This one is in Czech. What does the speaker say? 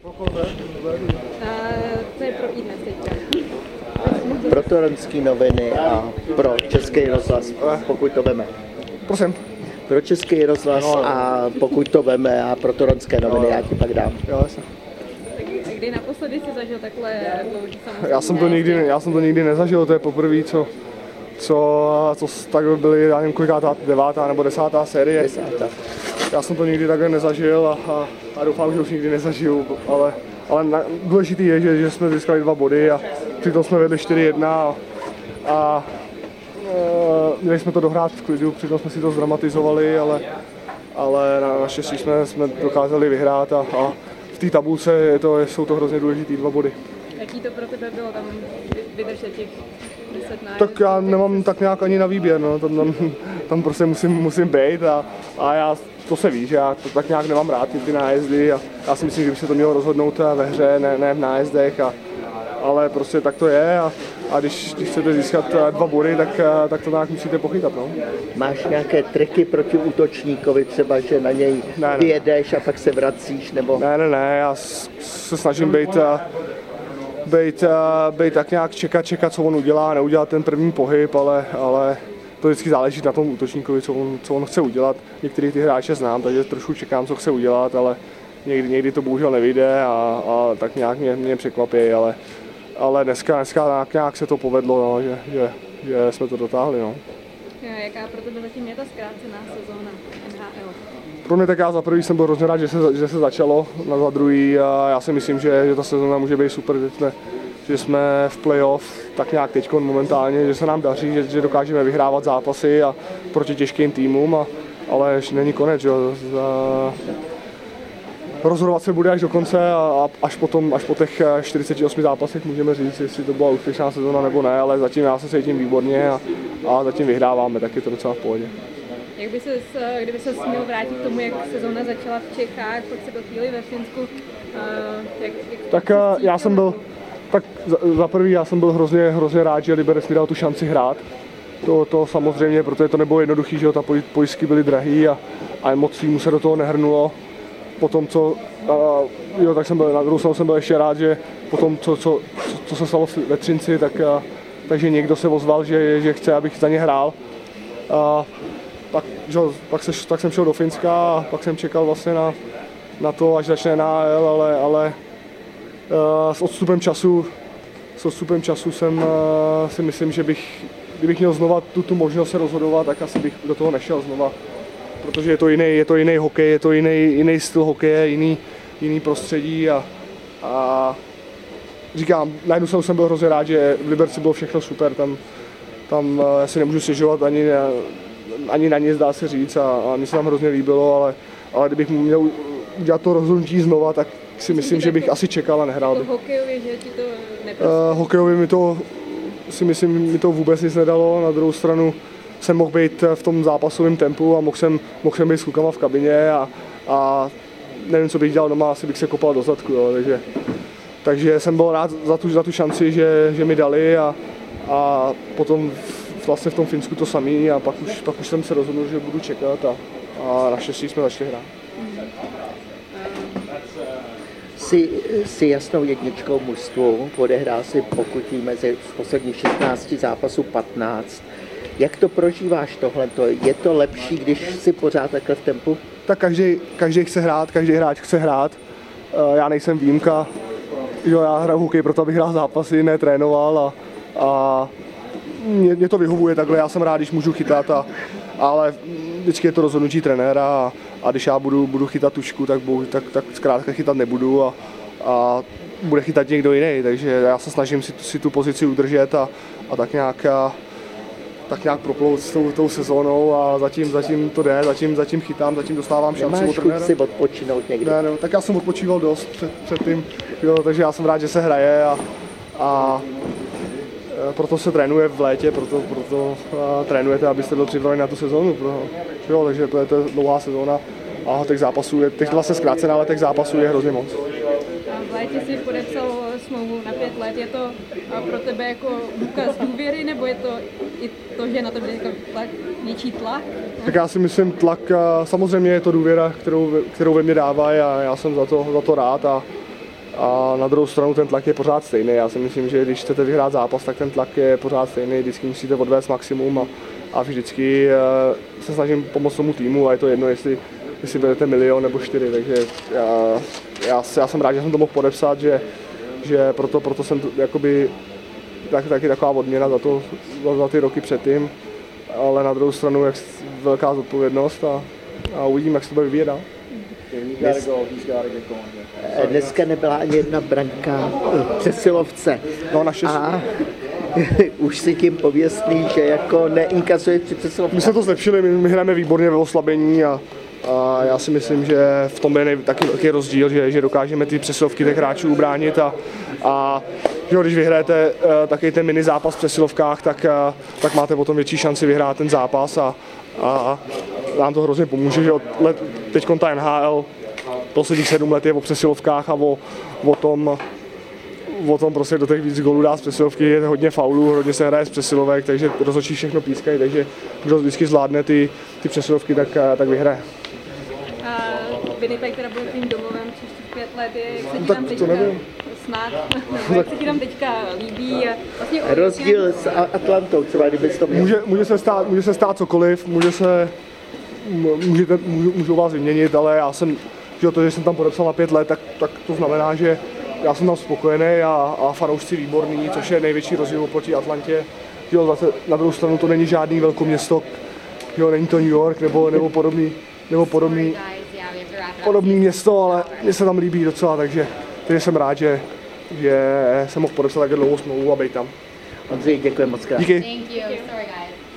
Co je pro iDnes teďka? Pro Toronské noviny a pro Český rozhlas, pokud to veme. Prosím. Pro Český rozhlas a pokud to veme a pro Toronské noviny, já ti pak dám. Jo, jasně. Tak kdy naposledy jsi zažil takhle dlouhý samozřejmě? Já jsem to nikdy nezažil, to je poprvé, co tak byly, já nevím, kolikátá, 9. nebo 10. série. 10. Já jsem to nikdy takhle nezažil a doufám, že už nikdy nezažiju, ale důležitý je, že jsme získali 2 body a přitom jsme vedli 4-1 a měli jsme to dohrát v klidu, přitom jsme si to zdramatizovali, ale naštěstí jsme dokázali vyhrát a v té tabulce jsou to hrozně důležitý 2 body. Jaký to pro tebe bylo tam vydržet těch 10 nájezdů? Tak já nemám tak nějak ani na výběr, no. Tam prostě musím být a já, to se ví, že já to tak nějak nemám rád, ty nájezdy a já si myslím, že by se to mělo rozhodnout ve hře, ne v nájezdech, ale prostě tak to je a když chcete získat 2 body, tak to nějak musíte pochytat, no. Máš nějaké triky proti útočníkovi, třeba, že na něj vyjedeš a pak se vracíš, nebo? Ne, já se snažím být tak nějak čekat, co on udělá, neudělat ten první pohyb, ale to vždycky záleží na tom útočníkovi, co on chce udělat. Některý ty hráče znám, takže trošku čekám, co chce udělat, ale někdy to bohužel nevyjde a tak nějak mě překvapí, ale dneska nějak se to povedlo, no, že jsme to dotáhli. No. Jaká pro tebe zatím je ta zkrácená sezóna NHL? Pro mě tak já za prvý jsem byl hrozně rád, že se začalo, za druhý a já si myslím, že ta sezóna může být super, že jsme v playoff tak nějak teď momentálně, že se nám daří, že dokážeme vyhrávat zápasy a proti těžkým týmům, ale ještě není konec. Že? Rozhodovat se bude až do konce a až po těch 48 zápasech můžeme říct, jestli to byla úspěšná sezóna nebo ne, ale zatím já se cítím výborně a zatím vyhráváme, tak je to docela v pohodě. Kdyby se měl vrátit k tomu, jak sezóna začala v Čechách, pak se chvíli ve Finsku, za prvý já jsem byl hrozně rád, že Liberec mi dal tu šanci hrát. To samozřejmě, protože to nebylo jednoduché, že ta pojistky byly drahý a moc týmu se do toho nehrnulo. Potom tak jsem byl, na druhou stranu jsem byl ještě rád, že potom, co se stalo ve Třinci, takže někdo se ozval, že chce, abych za ně hrál. Tak jsem šel do Finska a pak jsem čekal vlastně na to, až začne NHL, ale s odstupem času jsem si myslím, že kdybych měl znova tu možnost se rozhodovat, tak asi bych do toho nešel znova. Protože je to jiný hokej, je to jiný styl hokeje, jiný prostředí a říkám, na jednu stranu jsem byl hrozně rád, že v Liberci bylo všechno super, tam já si nemůžu stěžovat ani na nic, dá se říct, a mně se tam hrozně líbilo, ale kdybych měl udělat to rozhodnutí znova, tak si myslím, že bych asi čekal a nehrál bych. Hokejově, že ti to neprostí? Hokejově mi to vůbec nic nedalo, na druhou stranu jsem mohl být v tom zápasovém tempu a mohl jsem být s klukama v kabině a nevím, co bych dělal doma, asi bych se kopal do zadku, jo, takže jsem byl rád za tu šanci, že mi dali a potom vlastně v tom Finsku to samý a pak už jsem se rozhodl, že budu čekat a naštěstí jsme začali hrát. Jsi jasnou jedničkou mužstvu, odehrál si, pokud víme, z posledních 16 zápasů 15. Jak to prožíváš tohleto? Je to lepší, když jsi pořád takhle v tempu? Tak každý chce hrát, každý hráč chce hrát. Já nejsem výjimka. Já hraju hokej proto, abych hrál zápasy, ne trénoval a mě to vyhovuje takhle. Já jsem rád, když můžu chytat, ale vždycky je to rozhodnutí trenéra a když já budu chytat tušku, tak zkrátka chytat nebudu a bude chytat někdo jiný. Takže já se snažím si tu pozici udržet a tak nějak proplout s tou sezónou a zatím to jde, zatím chytám, zatím dostávám šanci od trenéra. Nemáš chuť si odpočinout někdy? Ne, tak já jsem odpočíval dost předtím, takže já jsem rád, že se hraje a proto se trénuje v létě, proto trénujete, abyste byl připravený na tu sezónu. Takže to je dlouhá sezóna a těch vlastně zkrácená, ale těch zápasů je hrozně moc. V létě jsi podepsal smlouvu na 5 let. Je to pro tebe jako důkaz důvěry, nebo je to i to, že na tebe větší tlak? Tak já si myslím samozřejmě je to důvěra, kterou ve mně dává a já jsem za to rád A na druhou stranu ten tlak je pořád stejný. Já si myslím, že když chcete vyhrát zápas, tak ten tlak je pořád stejný. Vždycky musíte odvést maximum a vždycky se snažím pomoct tomu týmu a je to jedno, jestli berete 1 milion nebo 4. Takže já jsem rád, že jsem to mohl podepsat, že proto jsem jakoby taky taková odměna za ty roky předtím. Ale na druhou stranu velká zodpovědnost a uvidím, jak se to bude vyvíjet dál. Dneska nebyla ani jedna branka v přesilovce. No, naštěstí. A už si tím pověstný, že jako neinkasuje při přesilovce. My jsme to zlepšili, my hrajeme výborně ve oslabení a já si myslím, že v tom je taky velký rozdíl, že dokážeme ty přesilovky těch hráčů ubránit a že když vyhrajete taky ten mini zápas v přesilovkách, tak máte potom větší šanci vyhrát ten zápas a nám to hrozně pomůže, že teď ta NHL posledních 7 let je o přesilovkách a o tom prostě do těch víc gólů dá z přesilovky, je hodně faulů, hodně se hraje z přesilovek, takže rozhodčí všechno pískají, takže kdo vždycky zvládne ty přesilovky, tak vyhraje. A Winnipeg teda byl tvým domovem příštích 5 let, jak se ti Tak tam to teďka nevím. snad, jak se ti tam teďka líbí a vlastně Rozdíl s Atlantou, třeba kdybys to měl. Může se stát cokoliv, můžou vás vyměnit, ale já jsem, že jsem tam podepsal na 5 let, tak to znamená, že já jsem tam spokojený a fanoušci výborný, což je největší rozdíl oproti Atlantě. Jo, zase na druhou stranu to není žádný velkoměsto, jo, není to New York nebo podobný město, ale mně se tam líbí docela, takže jsem rád, že jsem mohl podepsat také dlouhou smlouvu a být tam. Ondřej, děkuji moc krát. Díky. Thank you. Sorry, guys.